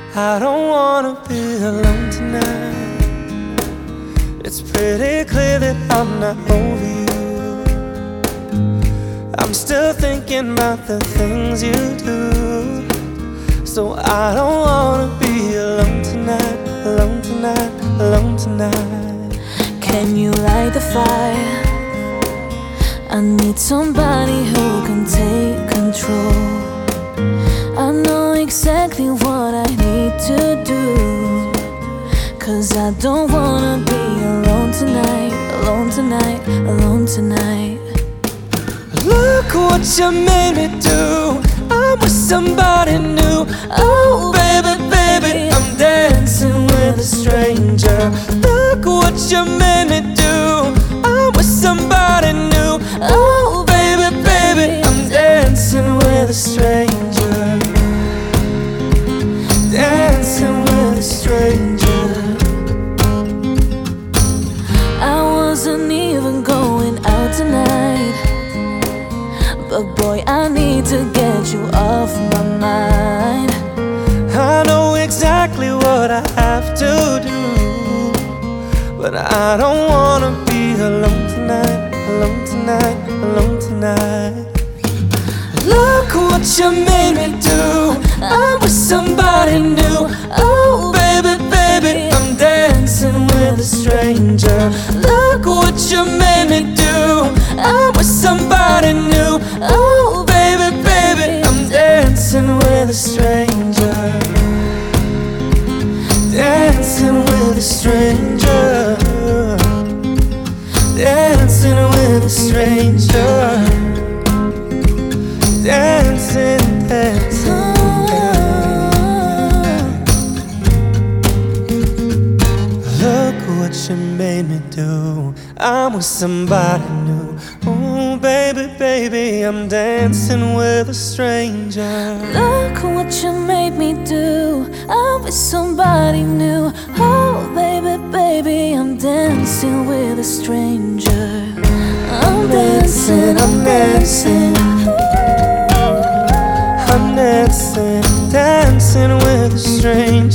I don't wanna be alone tonight. It's pretty clear that I'm not over you. I'm still thinking about the things you do. So I don't wanna be alone tonight, alone tonight, alone tonight. Can you light the fire? I need somebody who can take control. I know exactly what I need to do, 'cause I don't wanna be alone tonight, alone tonight, alone tonight. Look what you made me do. I'm with somebody new. Oh baby, baby, I'm dancing with a stranger. Look what you made me do. I'm with somebody new. Oh baby, baby, I'm dancing with a stranger. Dancing with a stranger. I wasn't even going out tonight, but boy, I need to get you off my mind. I know exactly what I have to do, but I don't wanna be alone tonight, alone tonight, alone tonight. Look what you made me do. I'm with somebody new. Oh baby, baby, I'm dancing with a stranger. Look what you made me do. I'm with somebody new. Oh baby, baby, I'm dancing with a stranger. Dancing with a stranger. Dancing with a stranger. Dancing, dancing, dancing. Look what you made me do. I'm with somebody new. Oh baby, baby, I'm dancing with a stranger. Look what you made me do. I'm with somebody new. Oh baby, baby, I'm dancing with a stranger. I'm dancing, I'm dancing. I'm dancing, dancing with a stranger.